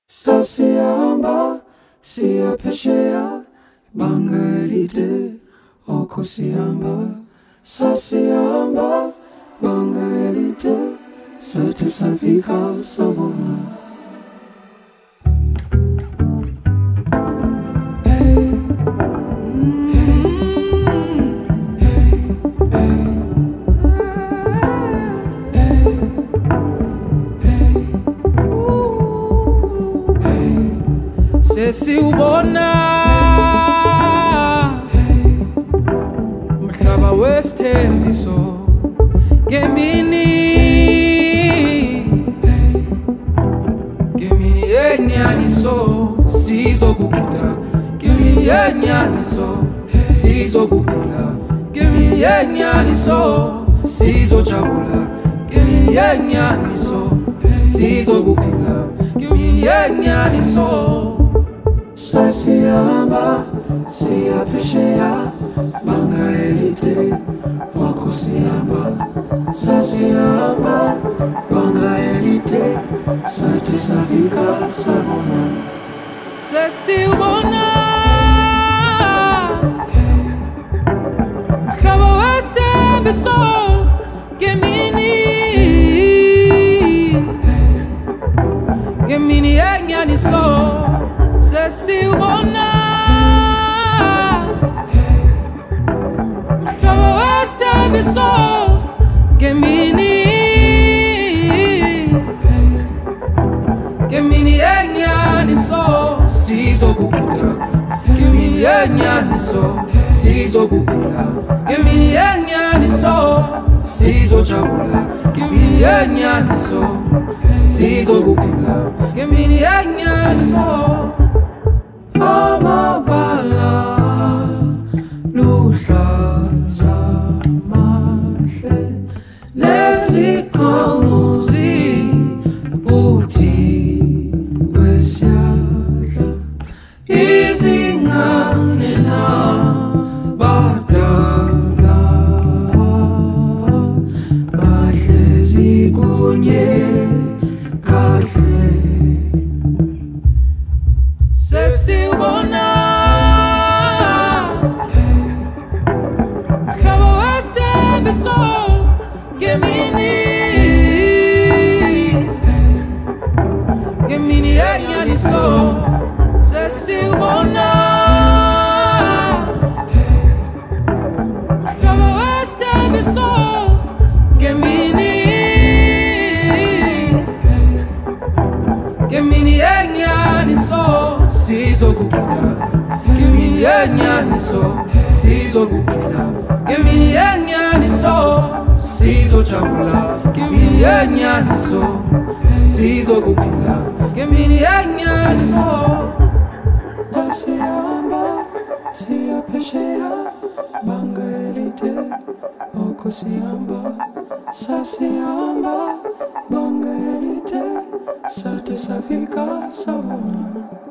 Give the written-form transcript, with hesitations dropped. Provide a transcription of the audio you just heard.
Sasiyamba, siyapesheya, banga elide, oko siyamba. Sasiyamba, banga elide, sate safika sabona. Sesiubona umhlaba wesithembiso ngemini yenyaniso sizokugida ngemini yenyaniso sizokuphila ngemini yenyaniso sizojabula ngemini yenyaniso sizokuphila ngemini yenyaniso. Sasiyamba, siyapesheya, banga elide, oko siyamba. Sasiyamba, banga elide, sate safika sabona. Sesiubona umhlaba wesithembiso ngemini yenyaniso. Sesiubona umhlaba wesithembiso ngemini yenyaniso sizokugida ngemini yenyaniso sizokuphila ngemini yenyaniso sizojabula ngemini yenyaniso sizokuphila ngemini yenyaniso. Amabala luhlaza mahle leziqhamuzi futhi wesiyadla izingane nabadala bahlezi kunye kahle. Sesiubona umhlaba wesithembiso ngemini yenyaniso. Sesiubona umhlaba wesithembiso ngemini yenyaniso sizokugida ngemini yenyaniso sizokuphila ngemini yenyaniso sizojabula ngemini yenyaniso sizokuphila ngemini yenyaniso. Sasiyamba, siyapesheya, banga elide, oko siyamba. Sasiyamba, banga elide, sate safika sabona.